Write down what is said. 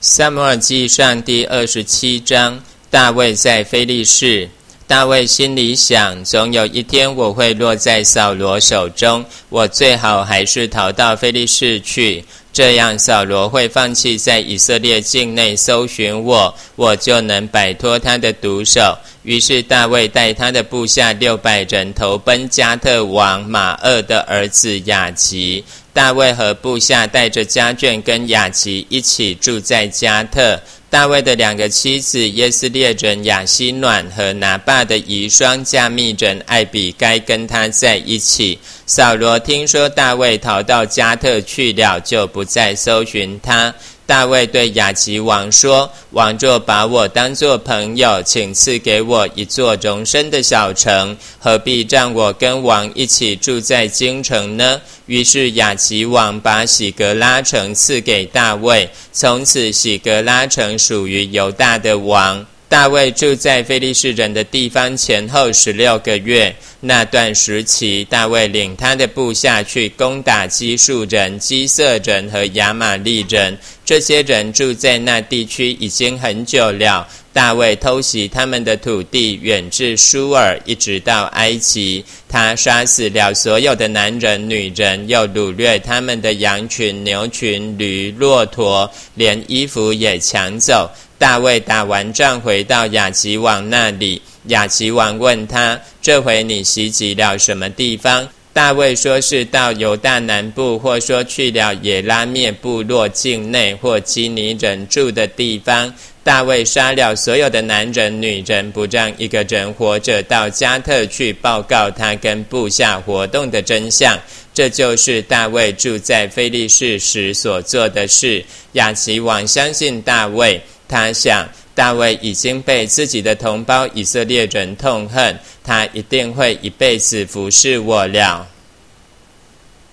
撒母耳记上第27章，大卫在非利士。大卫心里想，总有一天我会落在扫罗手中，我最好还是逃到非利士去，这样扫罗会放弃在以色列境内搜寻我，我就能摆脱他的毒手。于是大卫带他的部下600人投奔加特王马二的儿子雅吉。大卫和部下带着家眷跟雅吉一起住在加特。大卫的2个妻子耶斯列人亚希暖和拿爸的遗孀加密人艾比该跟他在一起。扫罗听说大卫逃到加特去了，就不再搜寻他。大卫对雅吉王说，王若把我当作朋友，请赐给我一座容身的小城，何必让我跟王一起住在京城呢？于是雅吉王把喜格拉城赐给大卫，从此喜格拉城属于犹大的王。大卫住在非利士人的地方前后16个月。那段时期，大卫领他的部下去攻打基述人、基色人和亚玛利人。这些人住在那地区已经很久了。大卫偷袭他们的土地，远至舒尔，一直到埃及。他杀死了所有的男人、女人，又掳掠他们的羊群、牛群、驴、骆驼，连衣服也抢走。大卫打完仗回到雅吉王那里，雅吉王问他，这回你袭击了什么地方？大卫说是到犹大南部，或说去了耶拉灭部落境内，或基尼人住的地方。大卫杀了所有的男人女人，不让一个人活着到加特去报告他跟部下活动的真相。这就是大卫住在非利士时所做的事。雅吉王相信大卫，他想大卫已经被自己的同胞以色列人痛恨，他一定会一辈子服侍我了。